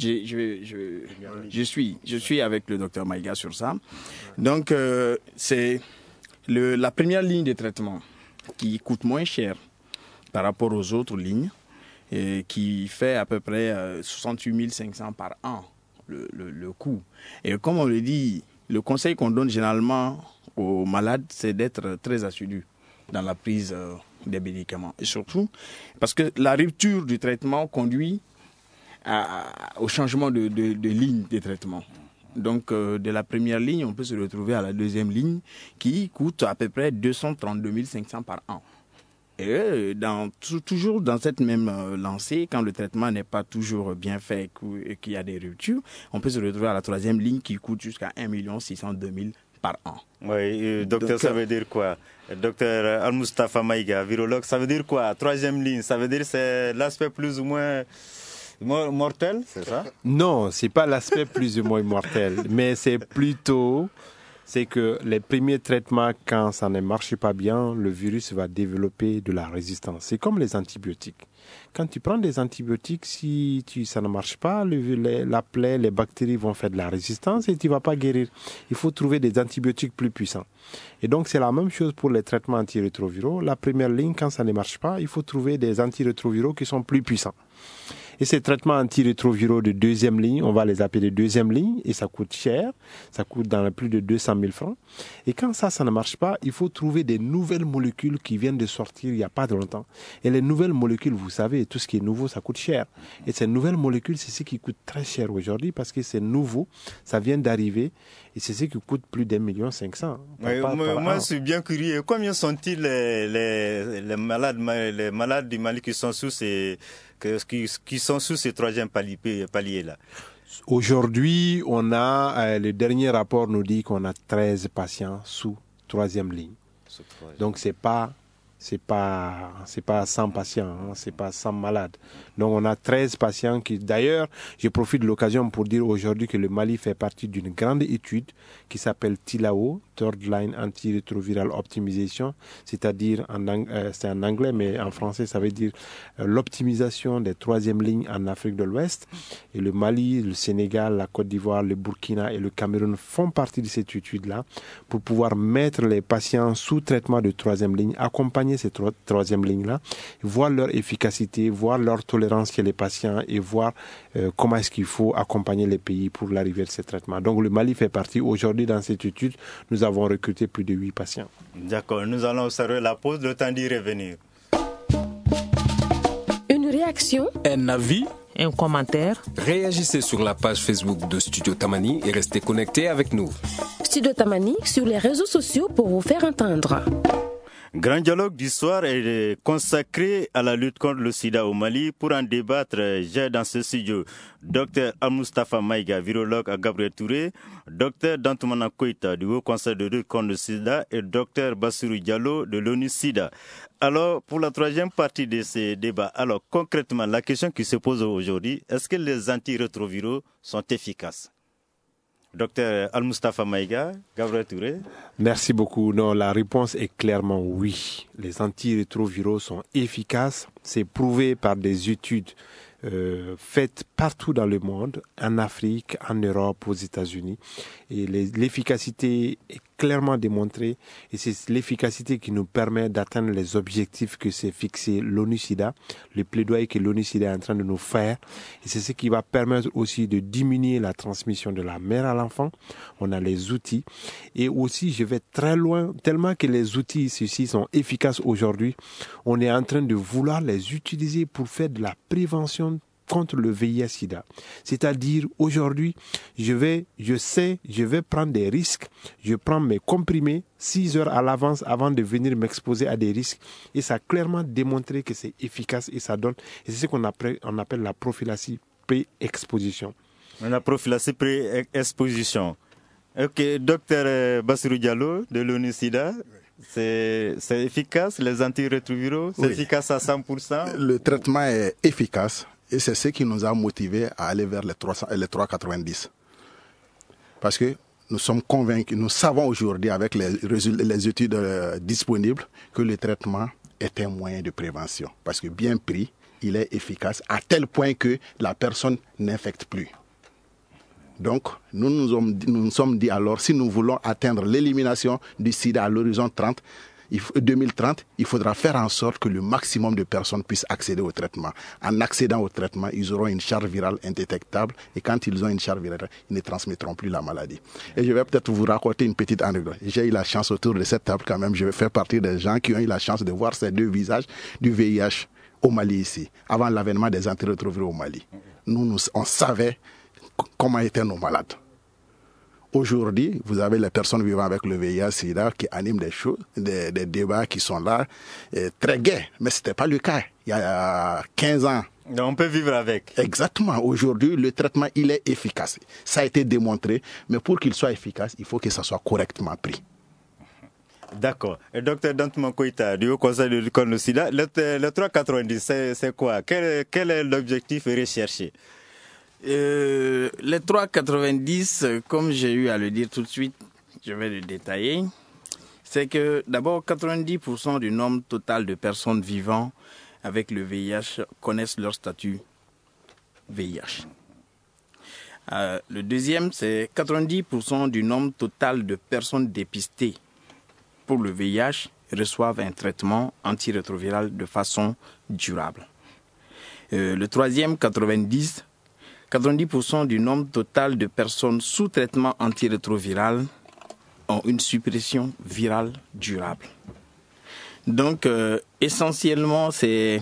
[SPEAKER 6] Je suis avec le docteur Maïga sur ça. Donc, c'est la première ligne de traitement qui coûte moins cher par rapport aux autres lignes et qui fait à peu près 68 500 par an. Le coût. Et comme on le dit, le conseil qu'on donne généralement aux malades, c'est d'être très assidu dans la prise des médicaments. Et surtout, parce que la rupture du traitement conduit au changement de ligne de traitement. Donc, de la première ligne, on peut se retrouver à la deuxième ligne qui coûte à peu près 232 500 par an. Et toujours dans cette même lancée, quand le traitement n'est pas toujours bien fait et qu'il y a des ruptures, on peut se retrouver à la troisième ligne qui coûte jusqu'à 1 602 000 par an.
[SPEAKER 5] Oui, docteur, ça veut dire quoi? Docteur Al-Moustafa Maïga, virologue, ça veut dire quoi? Troisième ligne, ça veut dire c'est l'aspect plus ou moins mortel, c'est ça?
[SPEAKER 4] Non, c'est pas l'aspect plus ou moins mortel, mais c'est plutôt... c'est que les premiers traitements, quand ça ne marche pas bien, le virus va développer de la résistance. C'est comme les antibiotiques. Quand tu prends des antibiotiques, ça ne marche pas, la plaie, les bactéries vont faire de la résistance et tu ne vas pas guérir. Il faut trouver des antibiotiques plus puissants. Et donc, c'est la même chose pour les traitements antirétroviraux. La première ligne, quand ça ne marche pas, il faut trouver des antirétroviraux qui sont plus puissants. Et ces traitements antirétroviraux de deuxième ligne, on va les appeler deuxième ligne, et ça coûte cher, ça coûte dans plus de 200 000 francs. Et quand ça ne marche pas, il faut trouver des nouvelles molécules qui viennent de sortir il n'y a pas de longtemps. Et les nouvelles molécules, vous savez, tout ce qui est nouveau, ça coûte cher. Et ces nouvelles molécules, c'est ce qui coûte très cher aujourd'hui, parce que c'est nouveau, ça vient d'arriver, et c'est ce qui coûte plus d'1,5 million.
[SPEAKER 5] Moi, je suis bien curieux. Combien sont-ils les malades du Mali qui sont sous ces troisième paliers-là?
[SPEAKER 4] Aujourd'hui, on a, le dernier rapport nous dit qu'on a 13 patients sous troisième ligne. Donc, c'est pas 100 patients, hein, c'est pas 100 malades. Donc on a 13 patients qui, d'ailleurs, je profite de l'occasion pour dire aujourd'hui que le Mali fait partie d'une grande étude qui s'appelle TILAO, Third Line Antiretroviral Optimization, c'est-à-dire, c'est en anglais, mais en français, ça veut dire l'optimisation des troisième lignes en Afrique de l'Ouest. Et le Mali, le Sénégal, la Côte d'Ivoire, le Burkina et le Cameroun font partie de cette étude-là pour pouvoir mettre les patients sous traitement de troisième ligne, accompagner ces troisième lignes-là, voir leur efficacité, voir leur tolérance chez les patients et voir comment est-ce qu'il faut accompagner les pays pour l'arrivée de ces traitements. Donc le Mali fait partie. Aujourd'hui, dans cette étude, nous avons recruté plus de 8 patients.
[SPEAKER 5] D'accord, nous allons observer la pause, le temps d'y revenir.
[SPEAKER 8] Une réaction,
[SPEAKER 2] un avis,
[SPEAKER 1] un commentaire.
[SPEAKER 2] Réagissez sur la page Facebook de Studio Tamani et restez connectés avec nous.
[SPEAKER 8] Studio Tamani sur les réseaux sociaux pour vous faire entendre.
[SPEAKER 5] Grand dialogue du soir est consacré à la lutte contre le sida au Mali. Pour en débattre, j'ai dans ce studio Dr Al-Moustafa Maïga, virologue à Gabriel Touré, Dr Dantoumana Koita du Haut Conseil de lutte contre le sida et Dr Bassirou Diallo de l'ONU SIDA. Alors, pour la troisième partie de ces débats, alors concrètement, la question qui se pose aujourd'hui, est-ce que les antirétroviraux sont efficaces? Docteur Al-Moustafa Maïga, Gabriel Touré.
[SPEAKER 4] Merci beaucoup. Non, la réponse est clairement oui. Les antirétroviraux sont efficaces. C'est prouvé par des études faites partout dans le monde, en Afrique, en Europe, aux États-Unis. Et l'efficacité est clairement démontrée et c'est l'efficacité qui nous permet d'atteindre les objectifs que s'est fixé l'ONU-SIDA, le plaidoyer que l'ONU-SIDA est en train de nous faire. Et c'est ce qui va permettre aussi de diminuer la transmission de la mère à l'enfant. On a les outils. Et aussi, je vais très loin, tellement que les outils ceux-ci sont efficaces aujourd'hui, on est en train de vouloir les utiliser pour faire de la prévention contre le VIH-Sida. C'est-à-dire, aujourd'hui, je vais prendre des risques, je prends mes comprimés 6 heures à l'avance avant de venir m'exposer à des risques. Et ça a clairement démontré que c'est efficace et ça donne. Et c'est ce qu'on appelle la prophylaxie pré-exposition.
[SPEAKER 5] La prophylaxie pré-exposition. Ok, docteur Bassirou Diallo de l'ONU-SIDA. C'est efficace, les antirétroviraux, c'est efficace à 100%.
[SPEAKER 7] Le traitement est efficace et c'est ce qui nous a motivés à aller vers les 3,90. Parce que nous sommes convaincus, nous savons aujourd'hui avec les études disponibles que le traitement est un moyen de prévention. Parce que bien pris, il est efficace à tel point que la personne n'infecte plus. Donc, nous nous sommes dit alors, si nous voulons atteindre l'élimination du sida à l'horizon 2030, il faudra faire en sorte que le maximum de personnes puissent accéder au traitement. En accédant au traitement, ils auront une charge virale indétectable et quand ils ont une charge virale, ils ne transmettront plus la maladie. Et je vais peut-être vous raconter une petite anecdote. J'ai eu la chance autour de cette table quand même, je vais faire partie des gens qui ont eu la chance de voir ces deux visages du VIH au Mali ici, avant l'avènement des antirétroviraux au Mali. On savait comment étaient nos malades. Aujourd'hui, vous avez les personnes vivant avec le VIH-Sida qui animent des débats qui sont là, très gais. Mais ce n'était pas le cas il y a 15 ans.
[SPEAKER 5] On peut vivre avec.
[SPEAKER 7] Exactement. Aujourd'hui, le traitement, il est efficace. Ça a été démontré. Mais pour qu'il soit efficace, il faut que ça soit correctement pris.
[SPEAKER 5] D'accord. Et docteur Dantouma Koïta, du Haut Conseil de lutte contre le sida, le 390, c'est quoi? Quel est l'objectif recherché?
[SPEAKER 6] Les 3,90, comme j'ai eu à le dire tout de suite, je vais le détailler. C'est que d'abord 90% du nombre total de personnes vivant avec le VIH connaissent leur statut VIH. Le deuxième, c'est 90% du nombre total de personnes dépistées pour le VIH reçoivent un traitement antirétroviral de façon durable. Le troisième, 90% du nombre total de personnes sous traitement antirétroviral ont une suppression virale durable. Donc, essentiellement, c'est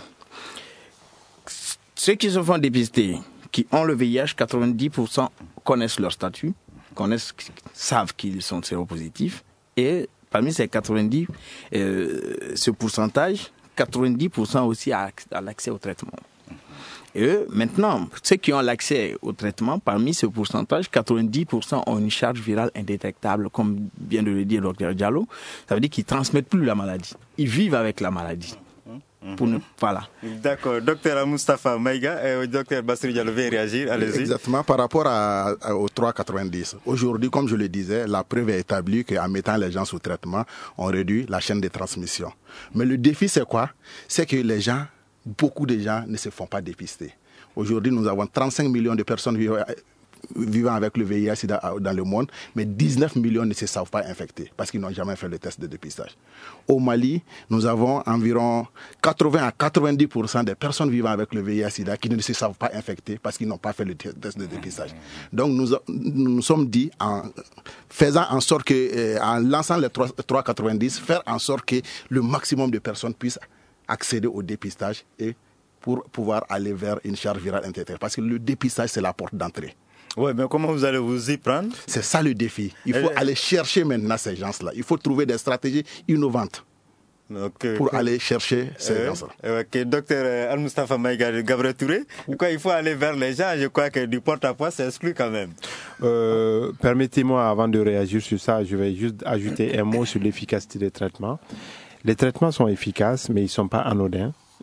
[SPEAKER 6] ceux qui se font dépister, qui ont le VIH, 90% connaissent leur statut, savent qu'ils sont séropositifs, et parmi ces 90, ce pourcentage, 90% aussi a l'accès au traitement. Et maintenant, ceux qui ont l'accès au traitement, parmi ce pourcentage, 90% ont une charge virale indétectable, comme vient de le dire le Dr Diallo. Ça veut dire qu'ils ne transmettent plus la maladie. Ils vivent avec la maladie. Voilà.
[SPEAKER 5] D'accord. Docteur Moustapha Maïga et docteur Bassirou Diallo vient réagir. Allez-y.
[SPEAKER 7] Exactement. Par rapport au 3,90. Aujourd'hui, comme je le disais, la preuve est établie qu'en mettant les gens sous traitement, on réduit la chaîne de transmission. Mais le défi, c'est quoi? C'est que beaucoup de gens ne se font pas dépister. Aujourd'hui, nous avons 35 millions de personnes vivant avec le VIH dans le monde, mais 19 millions ne se savent pas infectés parce qu'ils n'ont jamais fait le test de dépistage. Au Mali, nous avons environ 80 à 90% des personnes vivant avec le VIH-Sida qui ne se savent pas infectés parce qu'ils n'ont pas fait le test de dépistage. Donc nous nous sommes dit, en faisant en sorte que, en lançant les 3,90, faire en sorte que le maximum de personnes puissent accéder au dépistage et pour pouvoir aller vers une charge virale indétectable. Parce que le dépistage, c'est la porte d'entrée.
[SPEAKER 5] Oui, mais comment vous allez vous y prendre?
[SPEAKER 7] C'est ça le défi. Il faut aller chercher maintenant ces gens-là. Il faut trouver des stratégies innovantes pour aller chercher ces gens-là.
[SPEAKER 5] Ok, docteur Al-Mustafa Maïga, Gabriel Touré, il faut aller vers les gens. Je crois que du porte-à-porte, c'est exclu quand même.
[SPEAKER 4] Permettez-moi, avant de réagir sur ça, je vais juste ajouter un mot sur l'efficacité des traitements. Les traitements sont efficaces, mais ils ne sont pas anodins.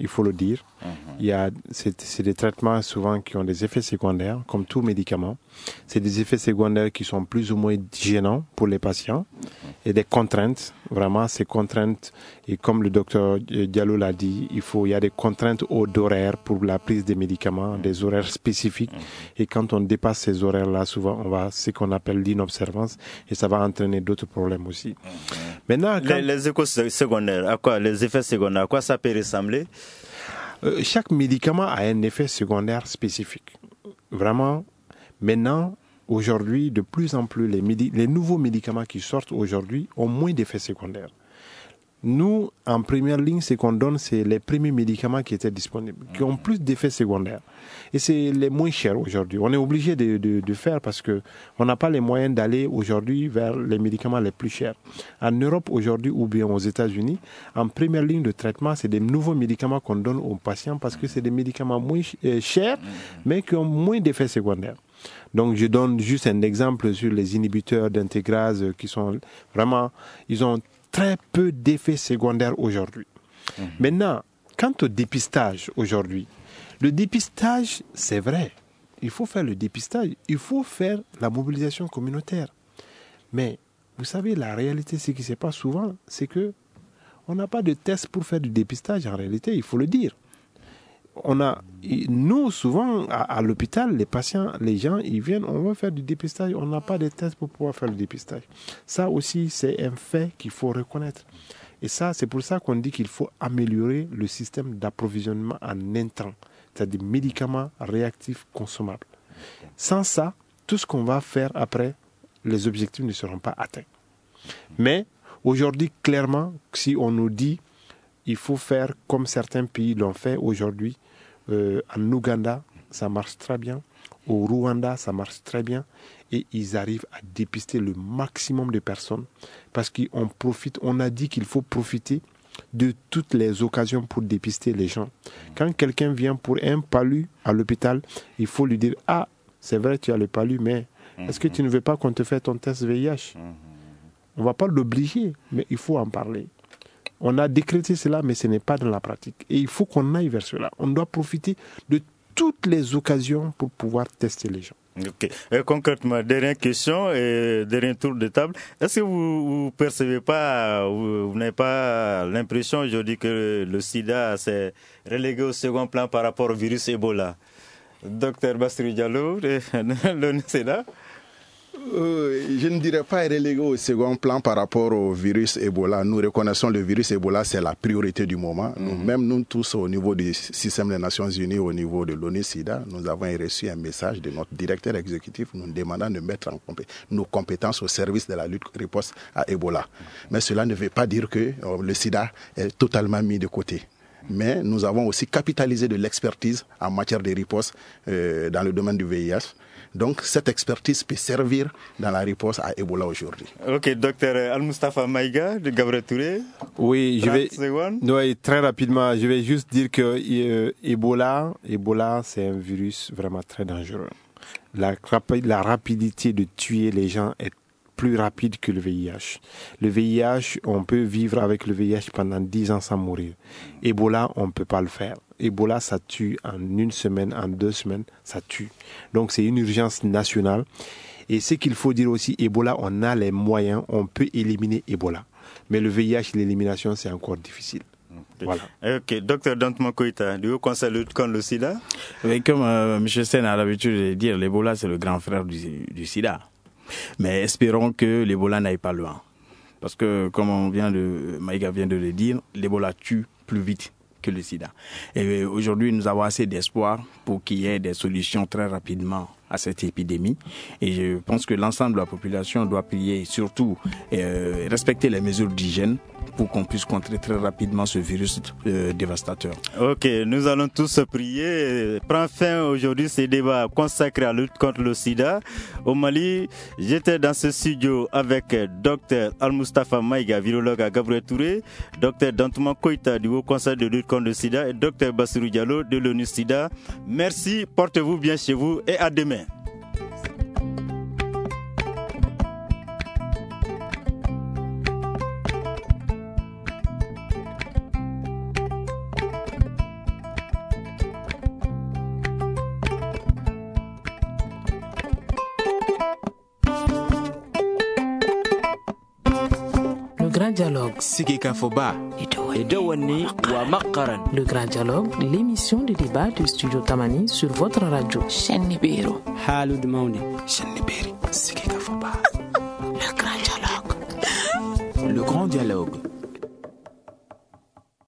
[SPEAKER 4] il faut le dire. C'est des traitements souvent qui ont des effets secondaires, comme tout médicament. C'est des effets secondaires qui sont plus ou moins gênants pour les patients et des contraintes. Vraiment, ces contraintes, et comme le docteur Diallo l'a dit, il y a des contraintes d'horaire pour la prise des médicaments, des horaires spécifiques. Et quand on dépasse ces horaires-là, souvent, on va ce qu'on appelle l'inobservance et ça va entraîner d'autres problèmes aussi. Maintenant,
[SPEAKER 5] les effets secondaires, à quoi ça peut ressembler?
[SPEAKER 4] Chaque médicament a un effet secondaire spécifique. Vraiment, maintenant, aujourd'hui, de plus en plus, les nouveaux médicaments qui sortent aujourd'hui ont moins d'effets secondaires. Nous, en première ligne, ce qu'on donne, c'est les premiers médicaments qui étaient disponibles, qui ont plus d'effets secondaires. Et c'est les moins chers aujourd'hui. On est obligé de faire parce que on n'a pas les moyens d'aller aujourd'hui vers les médicaments les plus chers. En Europe aujourd'hui ou bien aux États-Unis, en première ligne de traitement, c'est des nouveaux médicaments qu'on donne aux patients parce que c'est des médicaments moins chers, mais qui ont moins d'effets secondaires. Donc, je donne juste un exemple sur les inhibiteurs d'intégrase qui sont vraiment, ils ont très peu d'effets secondaires aujourd'hui. Maintenant, quant au dépistage aujourd'hui, le dépistage, c'est vrai. Il faut faire le dépistage. Il faut faire la mobilisation communautaire. Mais, vous savez, la réalité, ce qui se passe souvent, c'est que on n'a pas de test pour faire du dépistage en réalité, il faut le dire. Nous, souvent, à l'hôpital, les patients, les gens, ils viennent, on veut faire du dépistage, on n'a pas de tests pour pouvoir faire le dépistage. Ça aussi, c'est un fait qu'il faut reconnaître. Et ça, c'est pour ça qu'on dit qu'il faut améliorer le système d'approvisionnement en intrants, c'est-à-dire médicaments réactifs consommables. Sans ça, tout ce qu'on va faire après, les objectifs ne seront pas atteints. Mais aujourd'hui, clairement, si on nous dit il faut faire comme certains pays l'ont fait aujourd'hui. En Ouganda, ça marche très bien. Au Rwanda, ça marche très bien. Et ils arrivent à dépister le maximum de personnes parce qu'on profite. On a dit qu'il faut profiter de toutes les occasions pour dépister les gens. Quand quelqu'un vient pour un palu à l'hôpital, il faut lui dire « Ah, c'est vrai, tu as le palu, mais est-ce que tu ne veux pas qu'on te fasse ton test VIH ?» On ne va pas l'obliger, mais il faut en parler. On a décrété cela, mais ce n'est pas dans la pratique. Et il faut qu'on aille vers cela. On doit profiter de toutes les occasions pour pouvoir tester les gens.
[SPEAKER 5] Ok. Concrètement, dernière question et dernier tour de table. Est-ce que vous percevez pas, vous n'avez pas l'impression aujourd'hui que le sida s'est relégué au second plan par rapport au virus Ebola? Docteur Bassirou Diallo, le sida?
[SPEAKER 7] Je ne dirais pas relégué au second plan par rapport au virus Ebola. Nous reconnaissons le virus Ebola, c'est la priorité du moment. Même nous tous, au niveau du système des Nations Unies, au niveau de l'ONU-SIDA, nous avons reçu un message de notre directeur exécutif nous demandant de mettre nos compétences au service de la lutte riposte à Ebola. Mais cela ne veut pas dire que le sida est totalement mis de côté. Mais nous avons aussi capitalisé de l'expertise en matière de riposte dans le domaine du VIH. Donc, cette expertise peut servir dans la réponse à Ebola aujourd'hui. Ok,
[SPEAKER 5] docteur Al-Mustafa Maïga de Gabriel Touré.
[SPEAKER 4] Oui, très rapidement, je vais juste dire que Ebola, c'est un virus vraiment très dangereux. La rapidité de tuer les gens est plus rapide que le VIH. Le VIH, on peut vivre avec le VIH pendant 10 ans sans mourir. Ebola, on ne peut pas le faire. Ebola, ça tue en 1 semaine, en 2 semaines, ça tue. Donc c'est une urgence nationale. Et ce qu'il faut dire aussi, Ebola, on a les moyens, on peut éliminer Ebola. Mais le VIH, l'élimination, c'est encore difficile. Voilà.
[SPEAKER 5] Ok, docteur Dantement Koïta, du Haut Conseil de lutte contre le sida.
[SPEAKER 6] Oui, comme M. Sen a l'habitude de dire, l'Ebola, c'est le grand frère du sida. Mais espérons que l'Ebola n'aille pas loin. Parce que, comme Maïga vient de le dire, l'Ebola tue plus vite que le sida. Et aujourd'hui, nous avons assez d'espoir pour qu'il y ait des solutions très rapidement à cette épidémie. Et je pense que l'ensemble de la population doit prier, surtout respecter les mesures d'hygiène pour qu'on puisse contrer très rapidement ce virus dévastateur.
[SPEAKER 5] Ok, nous allons tous prier. Prend fin aujourd'hui ce débat consacré à la lutte contre le sida. Au Mali, j'étais dans ce studio avec Dr Al-Mustafa Maïga, virologue à Gabriel Touré, Dr Dantouma Koïta du Haut Conseil de lutte contre le sida et Dr Bassirou Diallo de l'ONU-SIDA. Merci, portez-vous bien chez vous et à demain.
[SPEAKER 1] Grand Dialogue.
[SPEAKER 3] Sigika Foba. Edawani wa Makaran.
[SPEAKER 1] Le Grand Dialogue, l'émission de débat du Studio Tamani sur votre radio.
[SPEAKER 9] Shenibero.
[SPEAKER 3] Halud Mauni.
[SPEAKER 9] Sheniberi. Sigika Foba.
[SPEAKER 1] Le Grand Dialogue.
[SPEAKER 3] Le Grand Dialogue.